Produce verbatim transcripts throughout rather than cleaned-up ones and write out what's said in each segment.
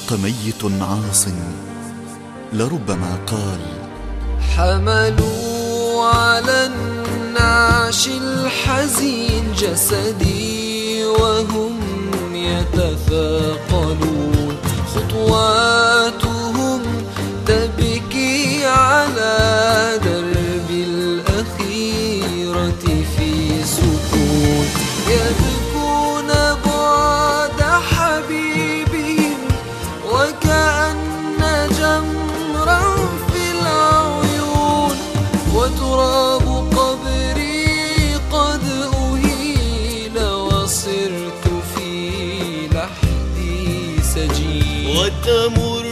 الحق ميت عاص لربما قال: حملوا على النعش الحزين جسدي وهم يتثاقلون، خطواتهم تبكي على درب الأخيرة في سكون، يبكون بعد حبيبهم وكأن جمرا في العيون، وتراب قبري قد أهيل وصرت في لحدي سجين. وتمر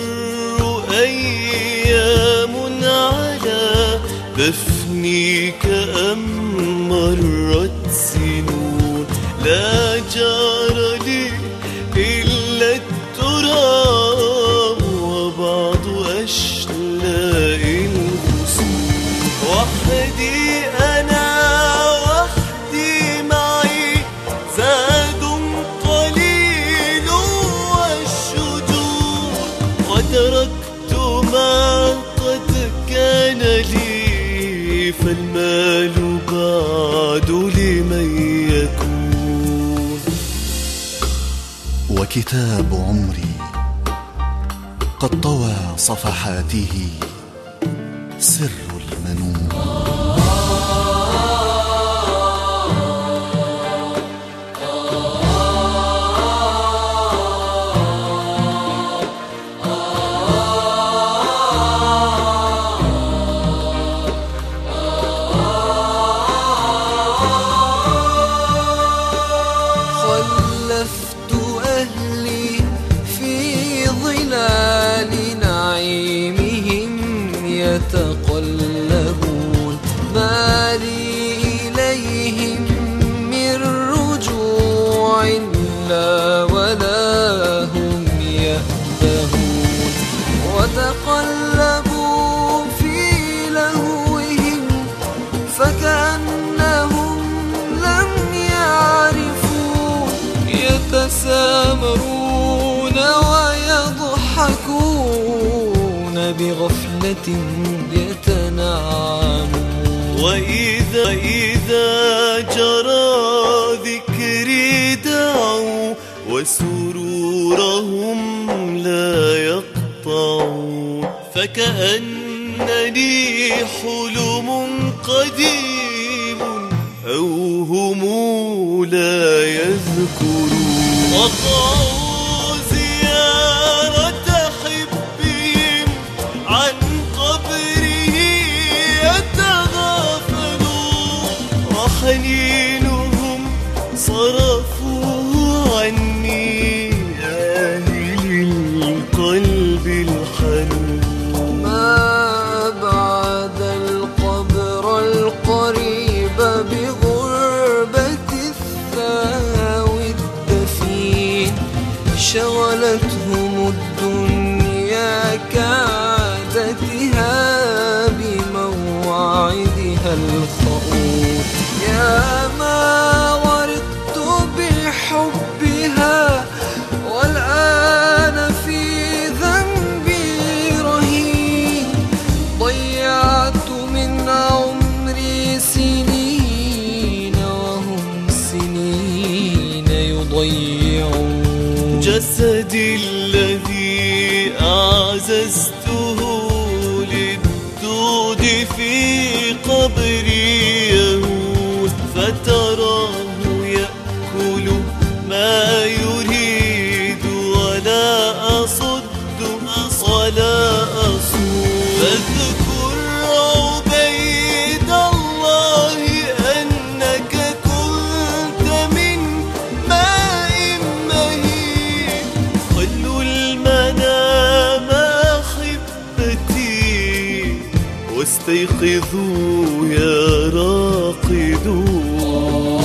أيام على دفني كأن مرت سنون، لا جار لي إلا التراب وبعض أشلاء الغصون، وحدي أنا وحدي معي زاد قليل والشجون، وتركت ما قد كان لي، فالمال بعد لمن يكون. وكتاب عمري قد طوى صفحاته سر المنون. خلفت أهلي في ظلال نعيمهم يتقلبون، ما لي إليهم من رجوع لا ولا هم يأبهون، وتقلبوا في لهوهم فكأنهم لم يعرفوا، يتسامرون ويضحكون بغفلة يتنعمون. وإذا إذا جرى ذكري دعوا وسرورهم لا يقطعون، فكأنني حلم قديم أو هم لا يذكرون، وقعوا زيارة حبهم عن قبره يتغافلون، وحنينهم صرفوه عني أهل القلب الحنون. ما بعد القبر القريب بغربة الثاوي الدفين، شغلتهم الدنيا كعادتها بموعدها الخؤون، يا ما غرقت بحبها والآن في ذنبي رهين، ضيعت من عمري سنين وهم سنين يضيعون. جسدي الذي أعززته للدود في قبري يهون، فتراه يأكل ما يريد ولا أصد ولا أصون، فاذكر عبيد الله أنك كنت من ماء مهين، خلوا المنام أحبتي واستيقظوا يا راقدون.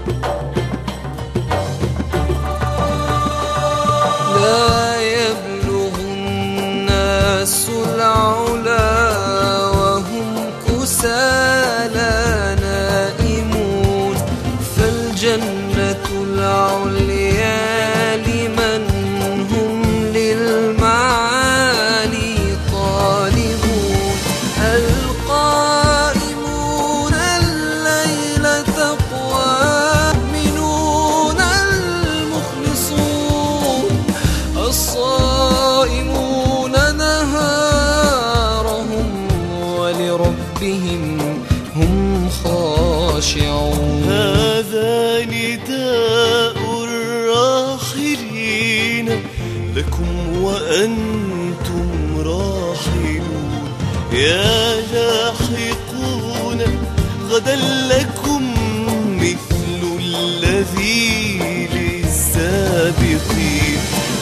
لا يبلغ الكسالى نائمون. فالجنة العليا لمن هم للمعالي طالبون. القائمون الليل تقوى المؤمنون المخلصون. الصائمون نهارهم ولربهم هم خاشعون. هذا نداء الراحلين لكم وأنتم راحلون. يا لاحقون غدا لكم مثل الذي للسابقين.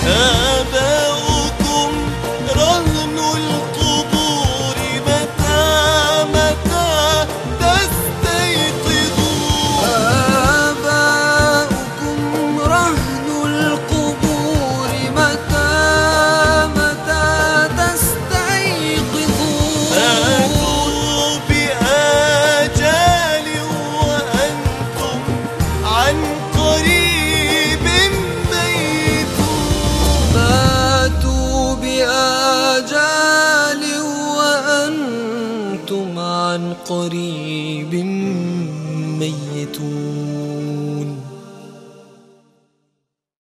آباؤكم رهن القبور متى متى تستيقظون. آباؤكم رهن القبور متى متى تستيقظون. فاتوا بآجال وأنتم عن قريب ميتون. فاتوا بآجال وأنتم عن قريب ميتون.